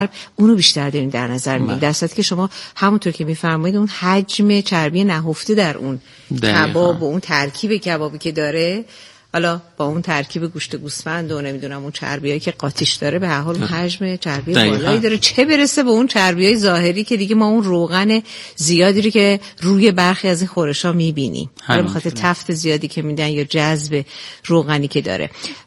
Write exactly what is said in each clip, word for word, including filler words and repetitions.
اونو بیشتر دارین در نظر میگیرید، در صورتی که شما همونطور که میفرمایید اون حجم چربی نهفته در اون کباب و اون ترکیب کبابی که داره، حالا با اون ترکیب گوشت گوسفند و نمیدونم اون چربیایی که قاطیش داره، به هر حال اون حجم چربی بالایی داره، چه برسه به اون چربیای ظاهری که دیگه ما اون روغن زیادی رو که روی برخی از این خورشا میبینیم به خاطر تفت زیادی که میدن یا جذب روغنی که داره.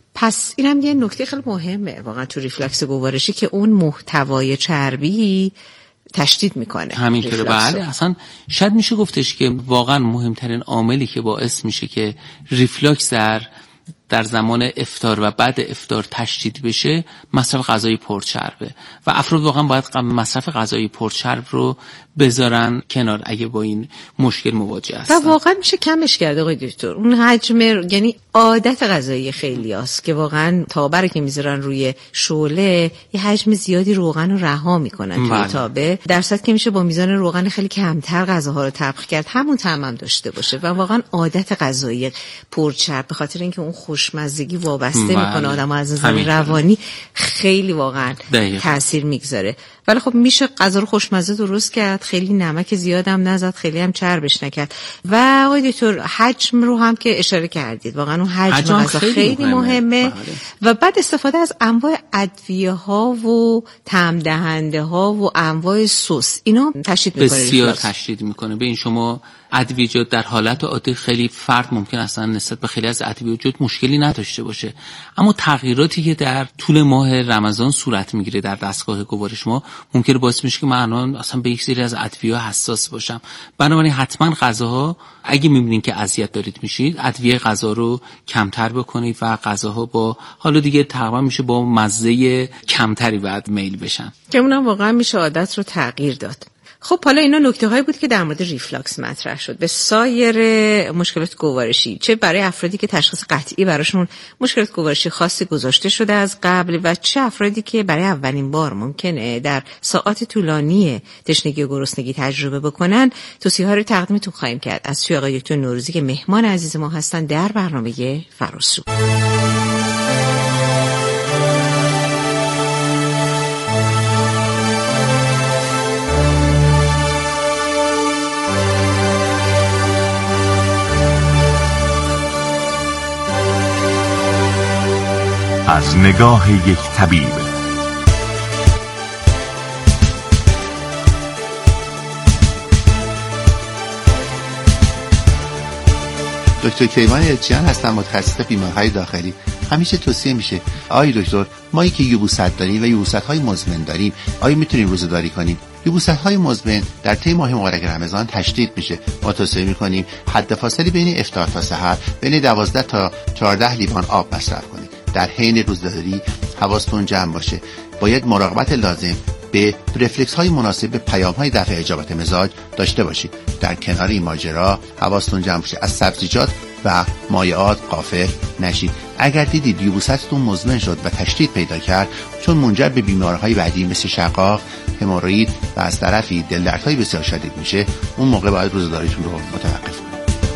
پس اینم یه نکته خیلی مهمه واقعا تو ریفلاکس گوارشی که اون محتوای چربی تشدید میکنه. همینطوره. بله، اصلا شاید میشه گفتش که واقعا مهمترین عاملی که باعث میشه که ریفلاکس در در زمان افطار و بعد افطار تشدید بشه مصرف غذای پرچربه و افراد واقعا باید مصرف غذای پرچرب رو بذارن کنار اگه با این مشکل مواجه هستن. و واقعا میشه کمش کرد آقای دکتر. اون حجم، یعنی عادت غذایی خیلیاست که واقعا تابه که میذارن روی شعله یه حجم زیادی روغن رو رها میکنن توی تابه، در صورتی که میشه با میزان روغن خیلی کمتر غذاها رو طبخ کرد، همون طعم هم داشته باشه و واقعا عادت غذایی پرچرب به خاطر اینکه اون خوشمزگی وابسته میکنه آدمو از نظر روانی خیلی واقعا تاثیر میگذاره. ولی خب میشه غذا رو خوشمزه درست کرد، خیلی نمک زیاد هم نذاشت، خیلی هم چربش نکرد. و آقای دکتر حجم رو هم که اشاره کردید، واقعا اون حجم غذا خیلی, خیلی مهمه, مهمه. و بعد استفاده از انواع ادویه ها و طعم دهنده ها و انواع سس، اینا تشدید میکنه، بسیار تشدید میکنه. ببین شما ادویجات در حالت عادی خیلی فرد ممکن اصلا نسبت به خیلی از ادویجات مشکلی نداشته باشه، اما تغییراتی که در طول ماه رمضان صورت میگیره در دستگاه گوارش ما ممکنه باعث بشه که من الان اصلا به یک سری از ادویه حساس باشم. بنابراین حتما غذاها اگه میبینین که اذیت دارید میشید، ادویه غذا رو کمتر بکنید و غذاها با حالا دیگه تقریبا میشه با مزه کمتری بعد میل بشن که اونم واقعا میشه عادت رو تغییر داد. خب حالا اینا نکته هایی بود که در مورد ریفلاکس مطرح شد. به سایر مشکلات گوارشی، چه برای افرادی که تشخیص قطعی براشون مشکلات گوارشی خاصی گذاشته شده از قبل و چه افرادی که برای اولین بار ممکنه در ساعات طولانی تشنگی و گرسنگی تجربه بکنن، توصیه ها رو تقدیمتون خواهیم کرد از سوی آقای دکتر نوروزی که مهمان عزیز ما هستن در برنامه فراسو. از نگاه یک طبیب. دکتر کیوان الچیان هستم، متخصص بیماری‌های داخلی. همیشه توصیه میشه آی دکتر ما که یبوست داریم و یبوست‌های مزمن داریم، آیا میتونیم روزه‌داری کنیم؟ یبوست‌های مزمن در طی ماه مبارک رمضان تشدید میشه. ما توصیه میکنیم حد فاصله بین افطار تا سحر بین دوازده تا چهارده لیوان آب مصرف کنید. در حین روزه‌داری حواستون جمع باشه. باید مراقبت لازم به رفلکس های مناسب به پیام های دفع اجابت مزاج داشته باشید. در کنار این ماجرا حواستون جمع باشه از سبزیجات و مایعات غافل نشید. اگر دیدید یبوستتون مزمن شد و تشدید پیدا کرد، چون منجر به بیماری‌های بعدی مثل شقاق، هموروئید و از طرفی دلدردهای بسیار شدید میشه، اون موقع باید روزه‌داریتون رو متوقف کنید.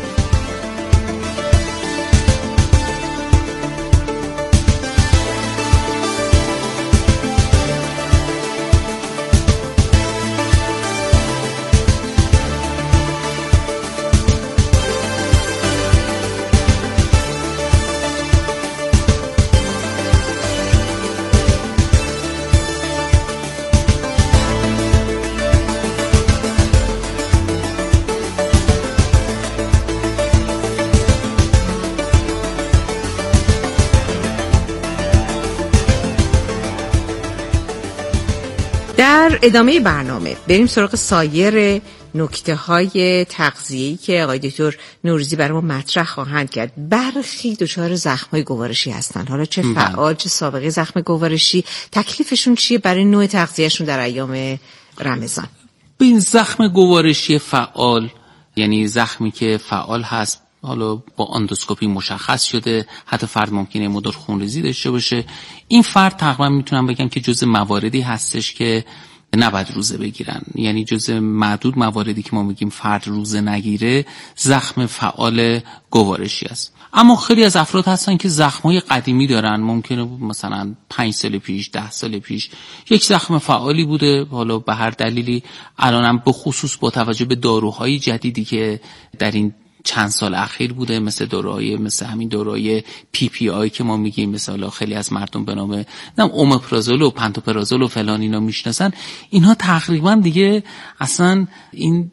در ادامه برنامه بریم سراغ سایر نکته های تغذیه‌ای که آقای دکتر نوروزی برای ما مطرح خواهند کرد. برخی دچار زخم‌های گوارشی هستن، حالا چه فعال چه سابقه زخم گوارشی، تکلیفشون چیه برای نوع تغذیهشون در ایام رمضان؟ به این زخم گوارشی فعال یعنی زخمی که فعال هست، حالا با اندوسکوپی مشخص شده، حتی فرد ممکنه مقدار خونریزی داشته باشه. این فرد تقریبا میتونم بگم که جزء مواردی هستش که نباید روزه بگیرن. یعنی جزء معدود مواردی که ما میگیم فرد روزه نگیره زخم فعال گوارشی است. اما خیلی از افراد هستن که زخم‌های قدیمی دارن، ممکنه مثلا پنج سال پیش، ده سال پیش یک زخم فعالی بوده، حالا به هر دلیلی الانم به خصوص با توجه به داروهای جدیدی که در این چند سال اخیر بوده، مثل داروهای مثل همین داروهای پی پی آی که ما میگیم، مثلا خیلی از مردم به نام نام اومپرازول و پنتوپرازول و فلان اینا میشناسن، اینها تقریبا دیگه اصلا این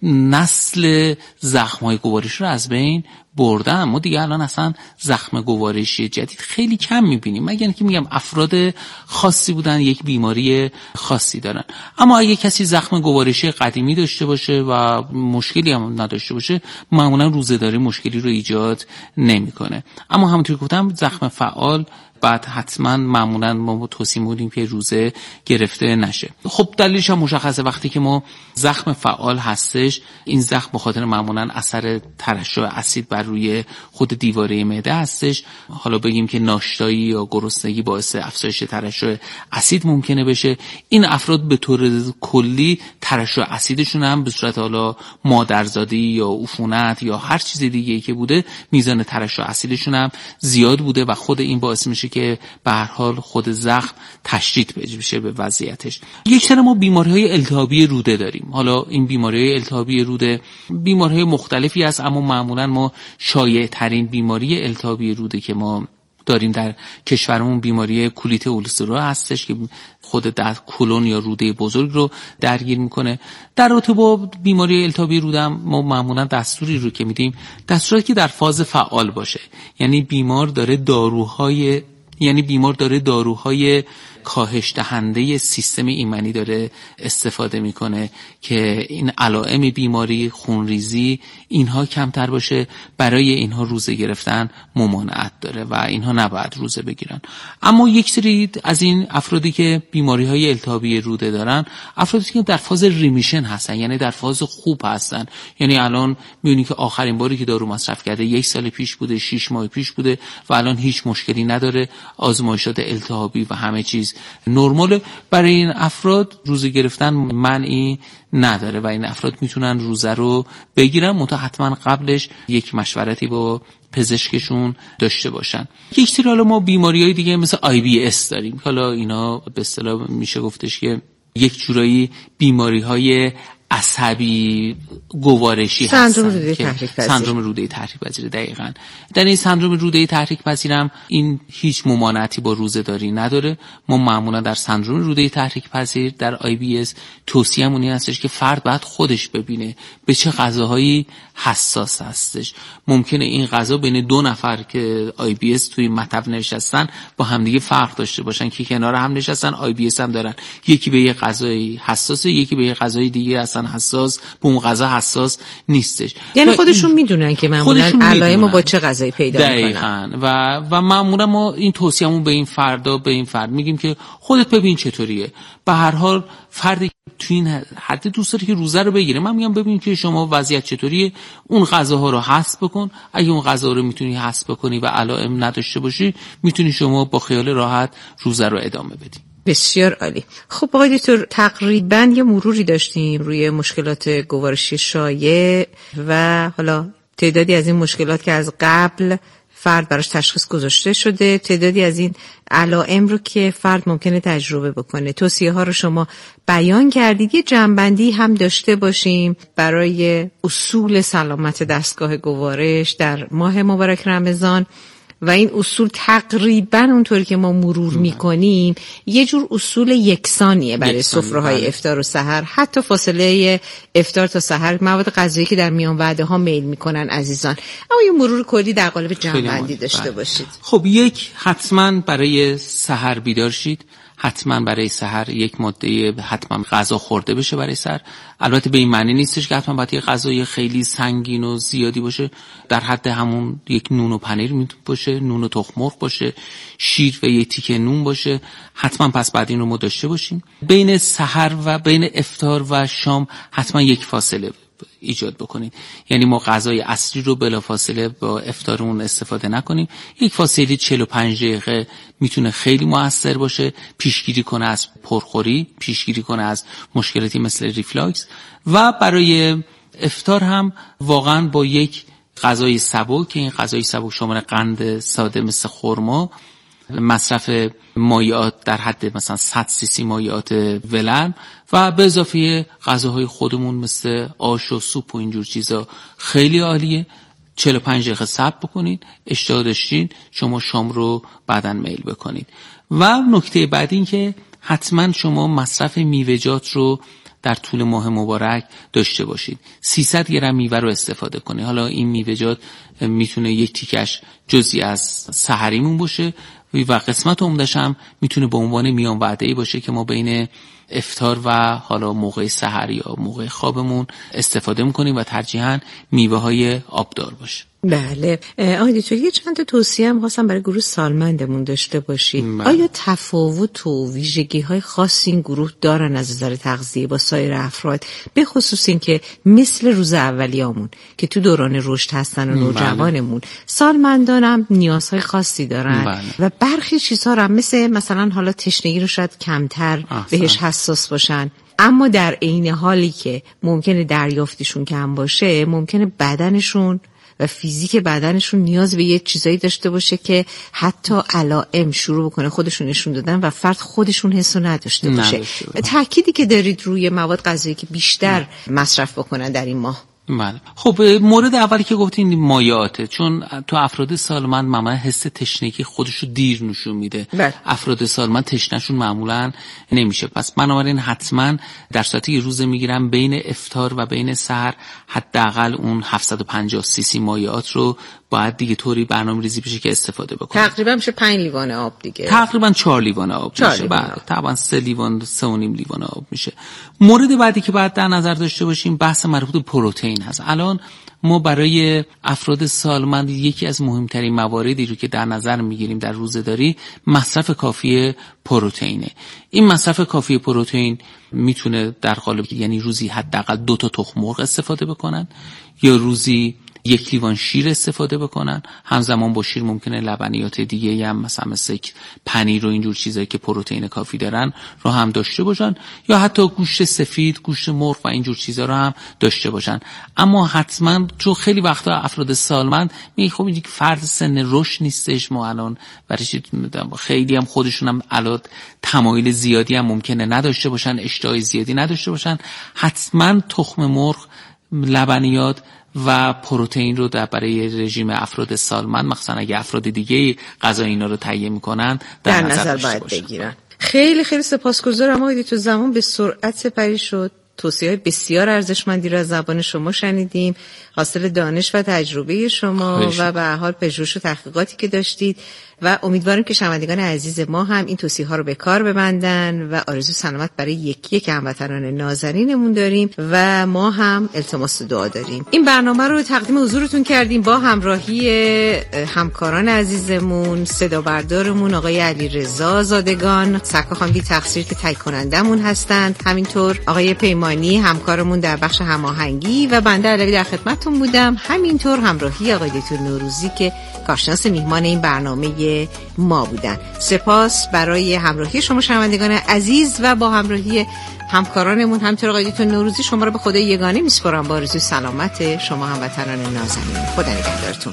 نسل زخم‌های گوارشی رو از بین بردن. ما دیگه الان اصلا زخم گوارشی جدید خیلی کم میبینیم، مگر اینکه میگم افراد خاصی بودن یک بیماری خاصی دارن. اما اگه کسی زخم گوارشی قدیمی داشته باشه و مشکلی هم نداشته باشه، معمولا روزه‌داری مشکلی رو ایجاد نمیکنه. اما همونطور که گفتم زخم فعال بعد حتما معمولا ما توصیه می‌کنیم که روزه گرفته نشه. خب دلیلش هم مشخصه، وقتی که ما زخم فعال هستش، این زخم به خاطر معمولا اثر ترشح اسید بر روی خود دیواره معده هستش. حالا بگیم که ناشتایی یا گرسنگی باعث افزایش ترشح اسید ممکنه بشه. این افراد به طور کلی ترشح اسیدشون هم به صورت حالا مادرزادی یا عفونت یا هر چیز دیگه‌ای که بوده، میزان ترشح اسیدشون هم زیاد بوده و خود این باعث میشه که به هر حال خود زخم تشدید بشه به وضعیتش. یک سری ما بیماری‌های التهابی روده داریم. حالا این بیماری‌های التهابی روده بیماری‌های مختلفی هست، اما معمولاً ما شایع‌ترین بیماری التهابی روده که ما داریم در کشورمون بیماری کولیت اولسرا هستش که خود در کلون یا روده بزرگ رو درگیر میکنه. در رابطه با بیماری التهابی روده ما معمولا دستوری رو که میدیم دستوری که در فاز فعال باشه، یعنی بیمار داره داروهای یعنی بیمار داره داروهای کاهش دهنده سیستم ایمنی داره استفاده میکنه که این علائم بیماری خونریزی اینها کمتر باشه، برای اینها روزه گرفتن ممانعت داره و اینها نباید روزه بگیرن. اما یک سری از این افرادی که بیماری‌های التهابی روده دارن، افرادی که در فاز ریمیشن هستن، یعنی در فاز خوب هستن، یعنی الان میبینی که آخرین باری که دارو مصرف کرده یک سال پیش بوده، شش ماه پیش بوده و الان هیچ مشکلی نداره، آزمایشات التهابی و همه چیز نرمال. برای این افراد روزه گرفتن منعی نداره و این افراد میتونن روزه رو بگیرن، منتها حتما قبلش یک مشورتی با پزشکشون داشته باشن. یک سری حالا ما بیماری‌های دیگه مثل آی بی اس داریم. حالا اینا به اصطلاح میشه گفتش که یک جورایی بیماری‌های عصبی گوارشی هستن که سندرم روده تحریک پذیر. دقیقاً در این سندرم روده تحریک پذیرم این هیچ ممانعتی با روزه داری نداره. ما معمولا در سندرم روده تحریک پذیر در آی بی اس توصیه‌مون این هستش که فرد باید خودش ببینه به چه غذاهایی حساس هستش. ممکنه این غذا بین دو نفر که آی بی اس توی مطب نشستن با همدیگه فرق داشته باشن، که کنار هم نشستن آی بی اس هم دارن، یکی به یه غذای حساسه، یکی به یه غذای دیگه اصلا حساس، به اون غذا حساس نیستش. یعنی خودشون میدونن که معمولا علائمو با چه غذایی پیدا میکنن و و معمولا ما این توصیه‌مون به این فردا به این فرد میگیم که خودت ببین چطوریه. به هر حال فردی تو این حد دوست داره که روزه رو بگیره، من میگم ببین که شما وضعیت چطوریه، اون غذاها رو حذف بکن. اگه اون غذا رو میتونی حذف بکنی و علائم نداشته باشی، میتونی شما با خیال راحت روزه رو ادامه بدی. بسیار عالی. خب آقای دکتر، تقریبا یه مروری داشتیم روی مشکلات گوارشی شایع و حالا تعدادی از این مشکلات که از قبل فرد براش تشخیص گذاشته شده، تعدادی از این علائم رو که فرد ممکنه تجربه بکنه. توصیه ها رو شما بیان کردید. یه جنبندی هم داشته باشیم برای اصول سلامت دستگاه گوارش در ماه مبارک رمضان و این اصول تقریبا اونطوری که ما مرور میکنیم یه جور اصول یکسانیه برای سفره‌های افطار و سحر، حتی فاصله افطار تا سحر، مواد غذایی که در میان وعده ها میل میکنن عزیزان. اما یه مرور کلی در قالب جمع‌بندی داشته باشید. خب یک، حتما برای سحر بیدار شید، حتما برای سحر یک ماده حتما غذا خورده بشه برای سحر. البته به این معنی نیستش که حتما باید یه غذای خیلی سنگین و زیادی باشه، در حد همون یک نون و پنیر میتونه باشه، نون و تخم مرغ باشه، شیر و یک تیکه نون باشه، حتما پس بعد این رو ما داشته باشیم. بین سحر و بین افطار و شام حتما یک فاصله ایجاد بکنید. یعنی ما غذای اصلی رو بلافاصله با افطارمون استفاده نکنیم. یک فاصله چهل و پنج دقیقه میتونه خیلی موثر باشه، پیشگیری کنه از پرخوری، پیشگیری کنه از مشکلاتی مثل ریفلاکس. و برای افطار هم واقعا با یک غذای سبک که این غذای سبک شامل قند ساده مثل خرما، مصرف مایعات در حد مثلا صد سی سی مایعات ولرم و به اضافه غذاهای خودمون مثل آش و سوپ و اینجور چیزا خیلی عالیه. چهل و پنج دقیقه صبر بکنید، اشتها داشتین شما شام رو بعداً میل بکنید. و نکته بعد این که حتما شما مصرف میوه‌جات رو در طول ماه مبارک داشته باشید. سیصد گرم میوه رو استفاده کنید. حالا این میوه‌جات میتونه یک تیکش جزئی از سحریمون باشه و قسمت عمده‌ش هم میتونه به عنوان میان وعده‌ای باشه که ما بین افطار و حالا موقع سحر یا موقع خوابمون استفاده میکنیم و ترجیحاً میوه‌های آبدار باشه. بله. آقای دکتر یه چند تا توصیه هم خواستم برای گروه سالمندمون داشته باشید. بله. آیا تفاوت و ویژگی‌های خاص این گروه دارن از نظر تغذیه با سایر افراد، به خصوص این که مثل روز اولیامون که تو دوران رشد هستن و نوجوانمون، بله. سالمندان هم نیازهای خاصی دارن، بله. و برخی چیزها هم مثل مثلا حالا تشنگی رو شاید کمتر احسن. بهش حساس باشن، اما در عین حالی که ممکنه دریافتشون کم باشه، ممکنه بدنشون و فیزیک بدنشون نیاز به یه چیزایی داشته باشه که حتی علائم شروع بکنه خودشون نشون دادن و فرد خودشون حسو نداشته باشه. تأکیدی که دارید روی مواد غذایی که بیشتر نه. مصرف بکنن در این ماه. بله. خب مورد اولی که گفتین مایعاته، چون تو افراد سالمند معمولا حس تشنگی خودشو دیر نشون میده. بله. افراد سالمند تشنهشون معمولا نمیشه، پس بنابراین حتما در صورتی روز میگیرم بین افطار و بین سحر حداقل اون هفتصد و پنجاه سی سی مایعات رو باید دیگه طوری برنامه‌ریزی بشه که استفاده بکنه. تقریبا میشه پنج لیوان آب دیگه. تقریبا چهار لیوان آب میشه. بعد طبعا سه لیوان سه و نیم لیوان آب میشه. مورد بعدی که باید در نظر داشته باشیم بحث مربوط به پروتئین هست. الان ما برای افراد سالمند یکی از مهمترین مواردی رو که در نظر میگیریم در روزه‌داری مصرف کافی پروتئینه. این مصرف کافی پروتئین میتونه در قالب یعنی روزی حداقل دو تا تخم مرغ استفاده بکنن یا روزی یک لیوان شیر استفاده بکنن. همزمان با شیر ممکنه لبنیات دیگه هم مثلا مثل پنیر و اینجور چیزایی که پروتئین کافی دارن رو هم داشته باشن، یا حتی گوشت سفید، گوشت مرغ و اینجور چیزا رو هم داشته باشن. اما حتما چون خیلی وقتا افراد سالمند میگه خب این فرد سن رشد نیستش، ما الان برای خیلی هم خودشون هم الان تمایل زیادی هم ممکنه نداشته باشن، اشتهای زیادی نداشته باشن، حتما تخم مرغ، لبنیات و پروتئین رو در برای رژیم افراد سالمند، مثلا اگه افراد دیگه غذا اینا رو تهیه میکنن در, در نظر باید بگیرن. خیلی خیلی سپاسگزارم آقای دکتر، زمان به سرعت سپری شد. توصیه‌های بسیار ارزشمندی رو از زبان شما شنیدیم، حاصل دانش و تجربه شما و به هر حال پژوهش و تحقیقاتی که داشتید و امیدوارم که شنوندگان عزیز ما هم این توصیه‌ها رو به کار ببندن و آرزو سلامت برای یکی یک هموطنان نازنینمون داریم و ما هم التماس دعا داریم. این برنامه رو تقدیم حضورتون کردیم با همراهی همکاران عزیزمون، صدا بردارمون آقای علیرضا زادگان، سکا خانم بی تقصیر که تهیه کنندمون هستند، همینطور آقای پیمانی همکارمون در بخش هماهنگی و بنده علوی در خدمتتون بودم، همینطور همراهی آقای دکتر نوروزی که کارشناس میهمان این برنامه ما بودن. سپاس برای همراهی شما شنوندگان عزیز و با همراهی همکارانمون همینطور آقای دکتر نوروزی شما رو به خدای یگانه میسپارم با آرزوی سلامت شما هموطنان نازنین. خدا نگهدارتون.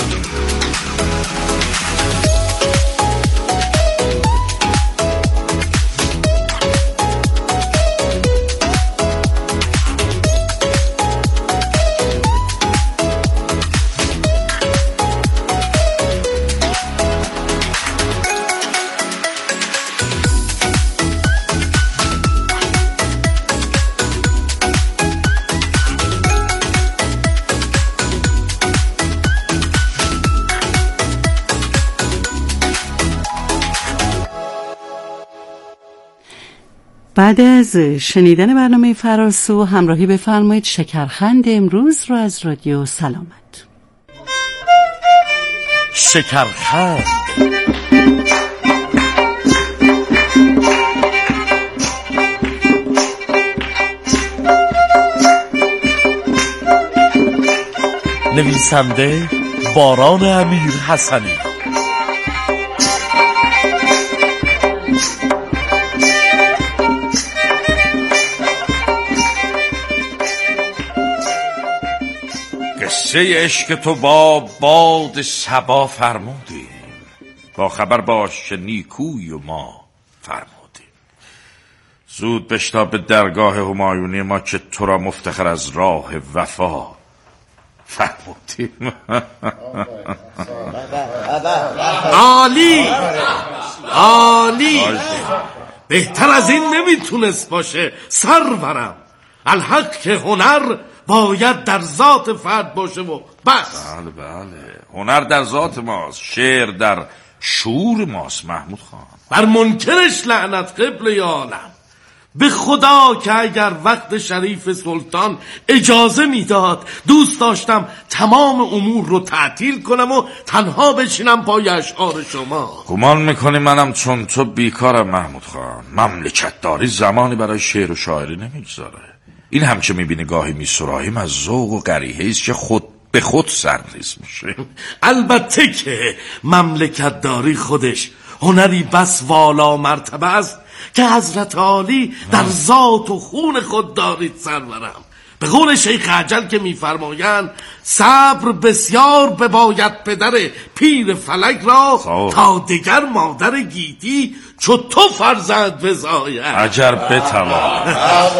بعد از شنیدن برنامه فراسو همراهی بفرمایید شکرخند امروز رو از رادیو سلامت. شکرخند نویسنده باران امیر حسنی. قصه عشق تو با باد صبا فرمودیم، با خبر باش که نیکوی و ما فرمودیم. زود بشتاب به درگاه همایونی ما که تو را مفتخر از راه وفا فرمودیم. عالی عالی، بهتر از این نمیتونست باشه سرورم. الحق که هنر باید در ذات فرد باشه و بس. بله بله، هنر در ذات ماست، شعر در شعور ماست محمود خان. بر منکرش لعنت قبل عالم. به خدا که اگر وقت شریف سلطان اجازه میداد دوست داشتم تمام امور رو تعطیل کنم و تنها بشینم پای اشعار شما. گمان میکنی منم چون تو بیکارم محمود خان؟ مملکت داری زمانی برای شعر و شاعری نمیگذاره. این هم که میبینی گاهی میسراییم از ذوق و قریحه ایست که خود به خود سرریز میشه. البته که مملکت داری خودش هنری بس والا مرتبه است که حضرت عالی در ذات و خون خود دارید سرورم. به قول شیخ عجل که میفرمایند صبر بسیار بباید پدر پیر فلک را صحب. تا دیگر مادر گیتی چو تو فرزند بزاید. عجر بتوان.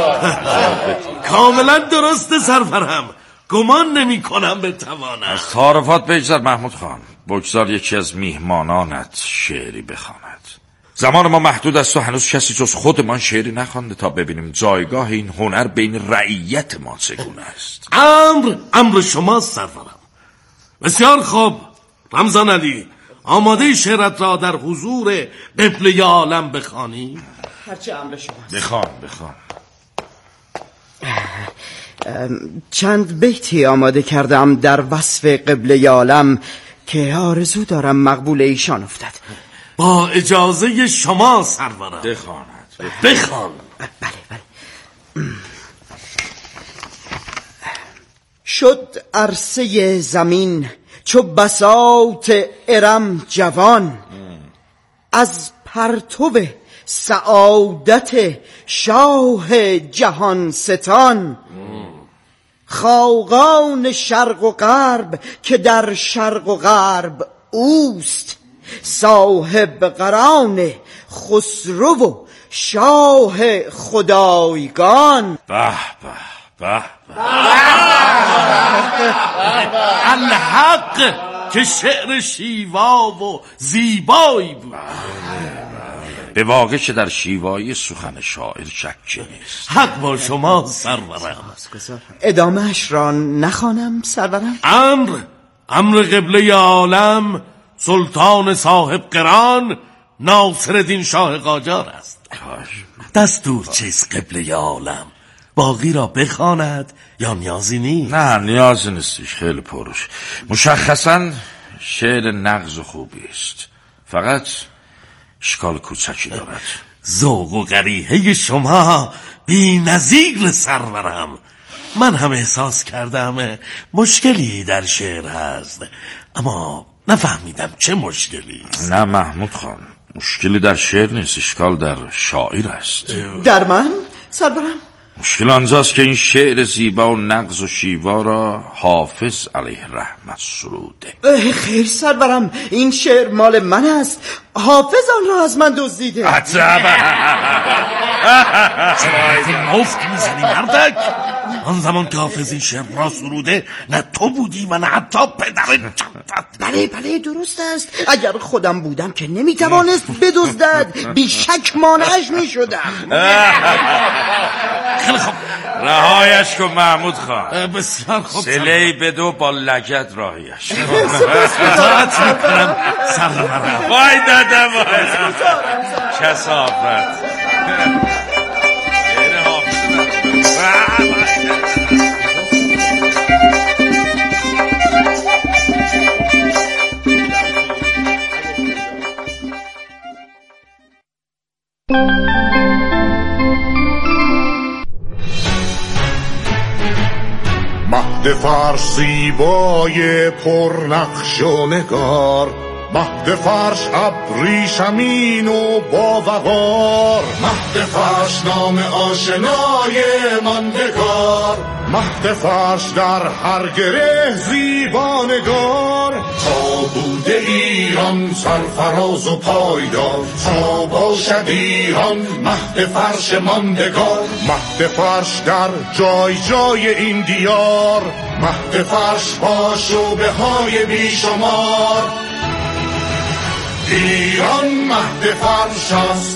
کاملا درست سرورم، گمان نمی کنم بتوانم. از تعارفات بگذر محمود خان، بگذار یکی از میهمانانت شعری بخواند. زمان ما محدود است و هنوز کسی جز خودمان شعری نخوانده تا ببینیم جایگاه این هنر بین رعیت ما چگونه است. امر امر شما سرورم. بسیار خوب رمضان علی، آماده شعرت را در حضور قبله عالم بخوانی؟ هرچه امر شماست. بخوان بخوان. چند بیتی آماده کردم در وصف قبله عالم که آرزو دارم مقبول ایشان افتد. با اجازه شما سرورم. بخواند بخوان. بله بله. شد عرصه زمین چو بساط ارم جوان، از پرتو سعادت شاه جهان ستان. خاقان شرق و غرب که در شرق و غرب اوست، صاحب قران خسرو و شاه خدایگان. به به به الحق که شعر شیوا و زیبایی بود. به واقع که در شیوایی سخن شاعر شکی نیست. حق با شما سرورم. ادامهش را نخوانم سرورم؟ امر امر قبله عالم سلطان صاحب قران ناصرالدین شاه قاجار است. دستور چیست قبله عالم؟ باقی را بخواند یا نیازی نیست؟ نه نیازی نیستش، خیلی پرش. مشخصا شعر نغز و خوبی است، فقط اشکال کوچکی دارد. ذوق و قریحه شما بی نظیر سرورم. من هم احساس کردم مشکلی در شعر هست، اما نفهمیدم چه مشکلی است. نه محمود خان، مشکلی در شعر نیست، اشکال در شاعر است. در من سرورم؟ مشکل آنجاست که این شعر زیبا و نغز و شیوا را حافظ علیه رحمت سروده. خیر سرورم، این شعر مال من است، حافظ آن را از من دزدیده. عجبا. چرا مفت میزنی مردک؟ آن زمان که حافظ این شعر را سروده نه تو بودی و نه حتی پدر جدت. بله بله درست است، اگر خودم بودم که نمیتوانست بدزدد، بیشک مانعش میشدم. خیلی خوب رهایش کن محمود خان. بسیار خوب. سلی بدو با لگد راهیش. اطاعت میکنم سرورم. وای دادم وای کثافت. مهد فرش زیبای پرنقش و نگار، مهد فرش ابریشمین و با وقار، مهد فرش نام آشنای ماندگار، مهد فرش در هر گره زیبانگار. تا بوده ایران سرفراز و پایدار، تا باشد ایران مهد فرش ماندگار. مهد فرش در جای جای این دیار، مهد فرش با شعبه های بیشمار. ایران مهد فرش است.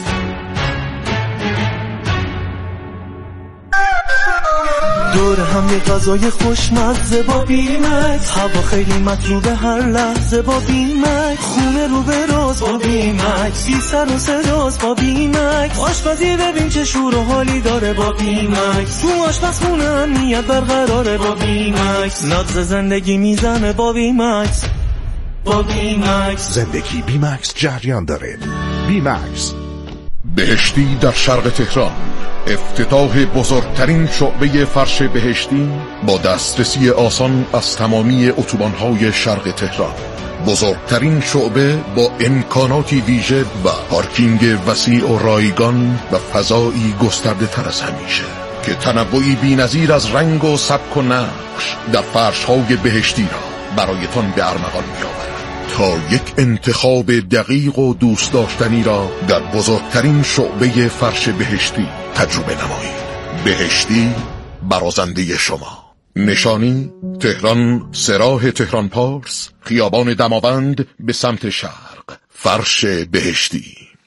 دور هم یه غذای خوشمزه با بیمکس، هوا خیلی مطلوبه هر لحظه با بیمکس، خونه رو به راز با بیمکس، بی سر و صداست با بیمکس، آشپزی ببین چه شور و حالی داره با بیمکس، تو آشپزخونه امنیت برقراره با بیمکس، نبض زندگی میزنه با بیمکس، با بیمکس زندگی بیمکس جریان داره. بیمکس. بهشتی در شرق تهران، افتتاح بزرگترین شعبه فرش بهشتی با دسترسی آسان از تمامی اتوبان‌های شرق تهران. بزرگترین شعبه با امکاناتی ویژه و پارکینگ وسیع و رایگان و فضایی گسترده تر از همیشه که تنوعی بی‌نظیر از رنگ و سبک و نقش در فرش‌های بهشتی را برایتان به ارمغان می‌آورد. تا یک انتخاب دقیق و دوست داشتنی را در بزرگترین شعبه فرش بهشتی تجربه نمایید. بهشتی برازنده شما. نشانی تهران، سراح تهران پارس، خیابان دماوند به سمت شرق. فرش بهشتی.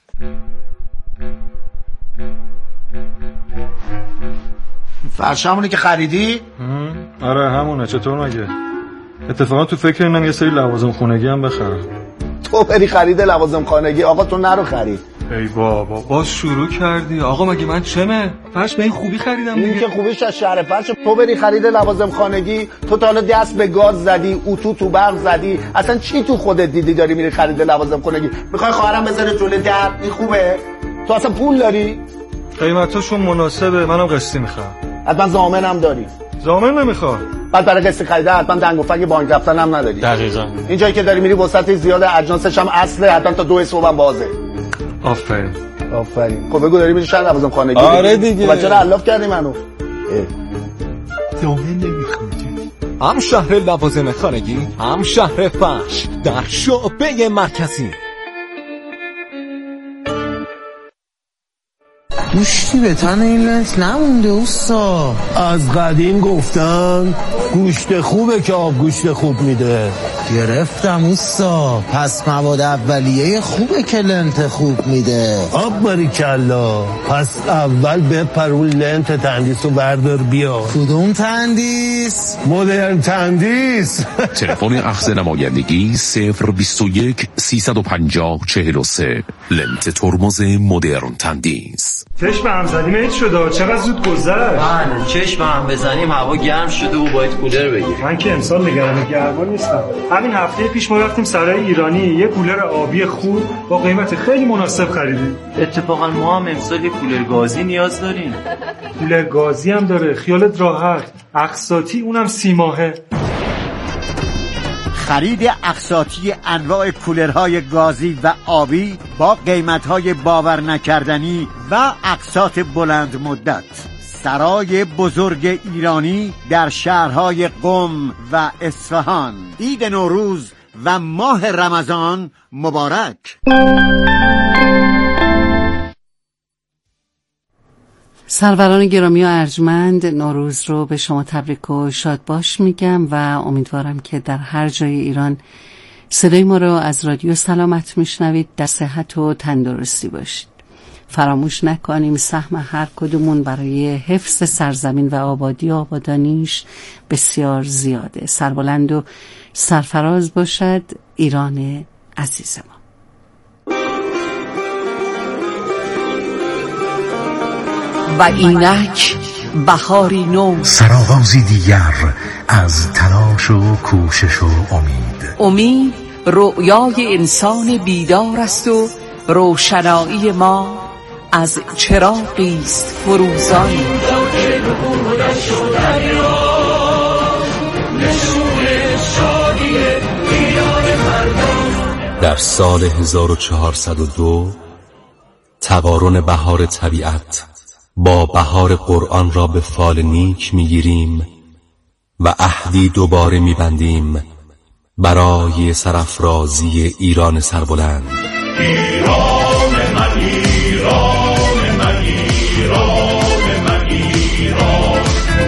فرش همونه که خریدی؟ آره همونه. چطور مگه؟ اتفاقا تو فکر اینم یه سری لوازم خونگی هم بخرم. تو بری خرید لوازم خانگی؟ آقا تو نرو خرید. ای بابا باز شروع کردی. آقا مگه من چمه؟ فرش به این خوبی خریدم دیگه. این که خوبیش از شهر فرش. تو بری خرید لوازم خانگی، تو تا حالا دست به گاز زدی، اتو تو برق زدی، اصلا چی تو خودت دیدی داری میری خرید لوازم خانگی؟ میخوای خواهرم بذاره جلوی در؟ این خوبه؟ تو اصلا پول داری؟ قیمتاشون مناسبه، منم قسطی میخوام. حتما ضامنم داری؟ ضامن نمیخوام. بعد برای قسط خریده حتما دنگ و فنگ بانک رفتن هم نداری. دقیقاً. این جایی که داری میری وسط زیاد اجناسش هم اصله، حتما تا دو صبح هم بازه. آفرین. آفرین. خب بگو داری میری شهر لوازم خانگی؟ آره دیگه. بچه رو علاف کردی منو. ضامن نمیخوام. هم شهر لوازم خانگی، هم شهر فرش در شعبه مرکزی. گوشتی به تن این لنت نمونده اوستا. از قدیم گفتن گوشت خوبه که آب گوشت خوب میده. گرفتم اوستا. پس مواد اولیه خوبه که لنت خوب میده. آب باریکلا. پس اول بپر اون لنت تندیس رو بردار بیا. کدوم تندیس؟ مدرن تندیس. تلفن اخذ نمایندگی صفر بیست و یک سیصد و پنجاه چهل و سه. لنت ترمز مدرن تندیس. چشم هم زدیم ایت شده. چقدر زود گذشت. من چشم هم بزنیم هوا گرم شده و باید کولر بگیر. من که امسال نگران گرما نیستم. همین هفته پیش ما رفتیم سرای ایرانی یه کولر آبی خوب با قیمت خیلی مناسب خریدیم. اتفاقا ما هم امسال یه کولر گازی نیاز داریم. کولر گازی هم داره. خیالت راحت. اقساطی اونم سی ماهه. خرید اقساطی انواع کولرهای گازی و آبی با قیمتهای باور نکردنی و اقساط بلند مدت. سرای بزرگ ایرانی در شهرهای قم و اصفهان. عید نوروز و ماه رمضان مبارک. سروران گرامی و ارجمند، نوروز رو به شما تبریک و شاد باش میگم و امیدوارم که در هر جای ایران صدای ما رو از رادیو سلامت میشنوید، در صحت و تندرستی باشید. فراموش نکنیم سهم هر کدومون برای حفظ سرزمین و آبادی و آبادانیش بسیار زیاده. سربلند و سرفراز باشد ایران عزیز ما. و اینک بهاری نو، سرآغازی دیگر از تلاش و کوشش و امید. امید رؤیای انسان بیدار است و روشنایی ما از چراغی است فروزان. در سال هزار و چهارصد و دو تقارن بهار طبیعت با بهار قرآن را به فال نیک میگیریم و عهدی دوباره میبندیم برای سرافرازی ایران سربلند. ایران من، ایران من، ایران من، ایران،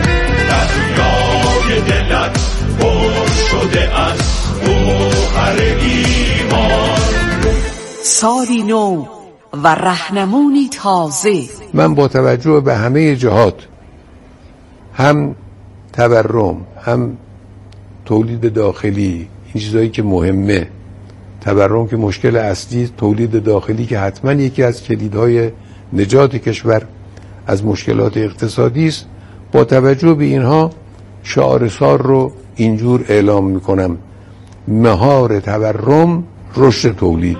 دریای دلت پر شده از گوهر ایمان. سالی نو و رهنمونی تازه. من با توجه به همه جهات، هم تورم، هم تولید داخلی، این چیزایی که مهمه، تورم که مشکل اصلی، تولید داخلی که حتما یکی از کلیدهای نجات کشور از مشکلات اقتصادی است، با توجه به اینها شعار سال رو اینجور اعلام میکنم: مهار تورم، رشد تولید.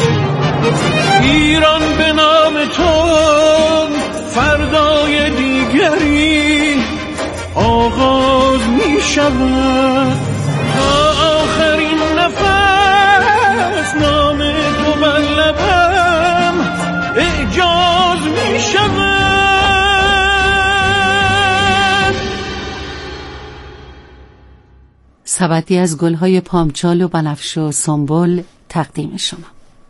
ایران به نام تو فردای دیگری آغاز می شود، تا آخرین نفس نام تو بر لبم اعجاز می شود. سبدی از گلهای پامچال و بنفش و سنبل تقدیم شما.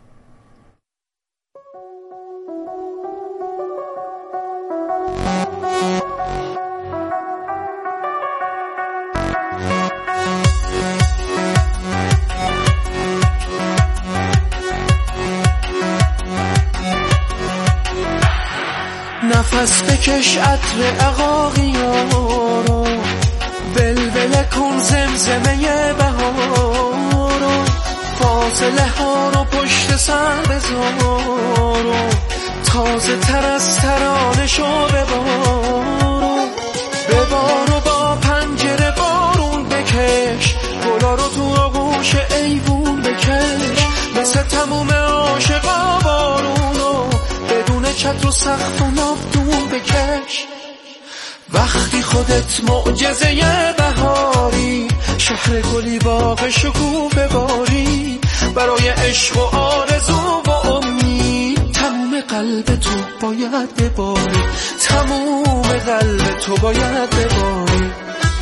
نفس بکش عطر عقاقیارو، بلبل کن زمزمه بهارو، فاصله ها رو پشت سر بذارو، تازه تر از ترانه شو ببارو، ببارو با پنجره بارون بکش، گلا رو تو آغوش ایوون بکش، مثل تموم عاشقا بارونو بدون چتر و سقف و ناودون بکش. وقتی خودت معجزه بهاری، شهر گلی باغ شکوفه باری، برای عشق و آرزو و امید تموم قلب تو باید بباری، تموم قلب تو باید بباری.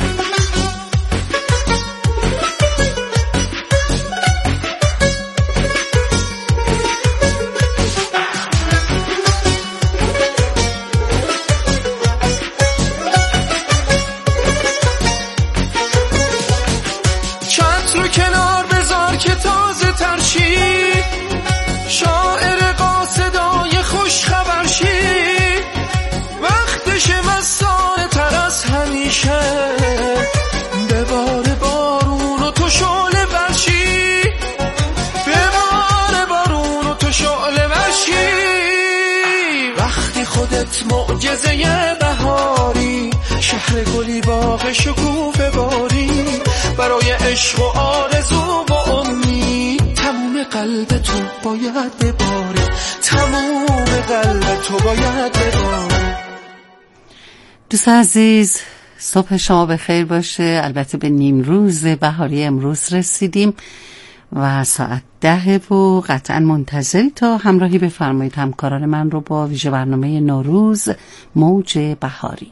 معجزه بهاری، شهر گلی باغ شکوفه باری، برای عشق و آرزو و امید تموم قلب تو باید بباری، تموم قلب تو باید بباری. دوست عزیز، صبح شما بخیر باشه. البته به نیم روز بهاری امروز رسیدیم و ساعت ده و قطعا منتظری تا همراهی بفرمایید همکاران من رو با ویژه برنامه نوروز موج بهاری.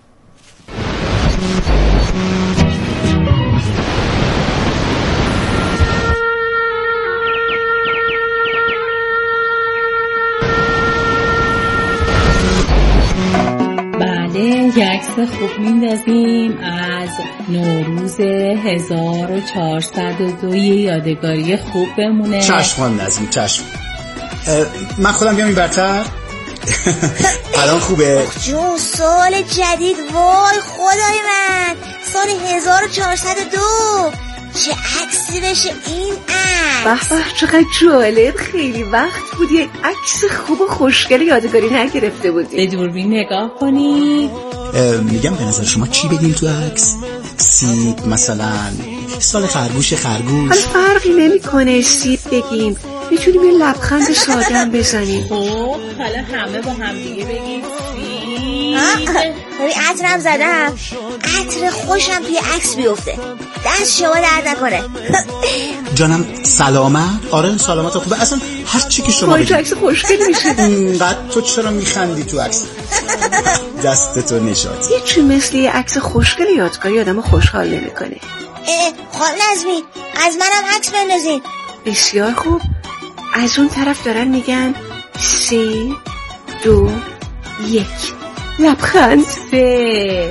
بله، یک عکس خوب میندازیم از نوروز هزار و چهارصد و دو، یادگاری خوب بمونه. چشم خانم نظیم، چشم. من خودم بیام این برتر. الان خوبه؟ جون سال جدید، وای خدای من، سال هزار و چهارصد و دو، چه عکسی بشه این عکس. به به چقدر جالب، خیلی وقت بود یک عکس خوب و خوشگل یادگاری نگرفته بودیم. به دوربین نگاه کنید. میگم به نظر شما چی بدیم تو عکس؟ سیب مثلا، سال خرگوش خرگوش. حالا فرقی نمیکنه سیب بگیم، میتونیم یه لبخند ساده هم بزنیم. خب حالا همه با هم دیگه بگیم سیب. ببین عطرم زدم، عطر خوشم توی عکس بیفته. دست شما درد نکنه. جانم سلامت. آره سلامت خوبه. اصلا هر چی که شما بگید. تو عکس خوشگل میشه. اینقدر تو چرا میخندی تو عکس؟ دستتو نشاد. یه چی مثل یه عکس خوشگل یادگاری آدمو خوشحال نمیکنه. اه خانم نظمی از منم عکس بندازین. بسیار خوب. از اون طرف دارن میگن سه دو یک لبخند. سه